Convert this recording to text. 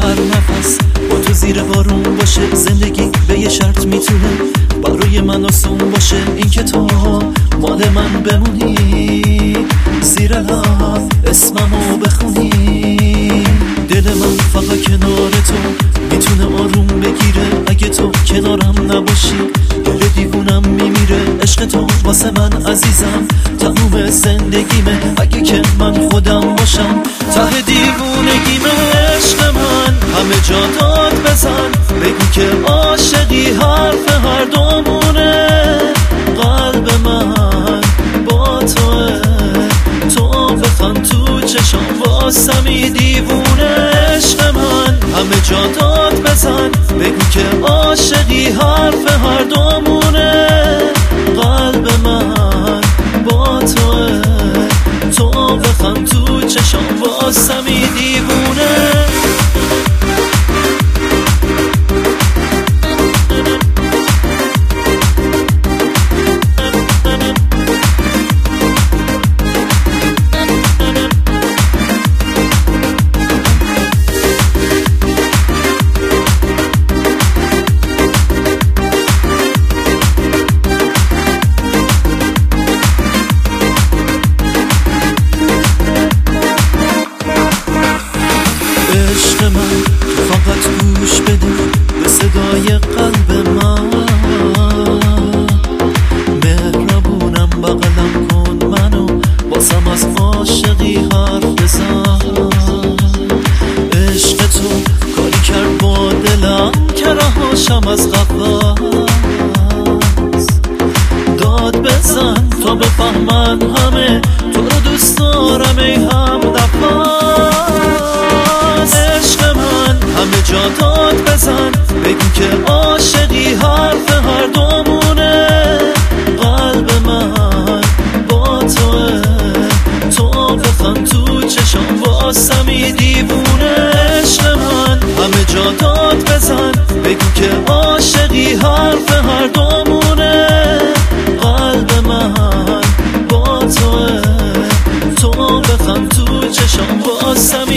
هر نفس با تو زیر بارون باشه. زندگی به یه شرط میتونه برای من آسون باشه، این که تو مال من بمونی، زیر لب اسممو بخونی. دل من فقط کنار تو میتونه آروم بگیره، اگه تو کنارم نباشی دل دیوونم میمیره. عشق تو واسه من عزیزم تموم زندگیمه، اگه که من خودم باشم ته دیوونگیمه. عشق من همه جا داد بزن، بگو که عاشقی حرف هر دومونه. قلب من با توه، تو بخند تو چشم واسمی دیوونه. عشق من همه جا داد بزن، بگو که عاشقی حرف هر دومونه. قلب من با توه، تو بخند تو چشم واسمی دیوونه. عشق من فقط گوش بده به صدای قلب من، مهربونم بغلم کن منو، بازم از عاشقی حرف بزن. عشق تو کاری کرد با دلم که رهاشم از قفس. داد بزن تا بفهمن همه تو رو دوست دارم ای همدفعس. عشق من همه جا داد بزن، بگو که عاشقی حرف هر دومونه. قلب من با توه، تو بخند تو چشم واسمی دیوونه. عشق من همه جا داد بزن، بگو که عاشقی حرف هر دومونه. قلب من با توه، تو بخند تو چشم واسمی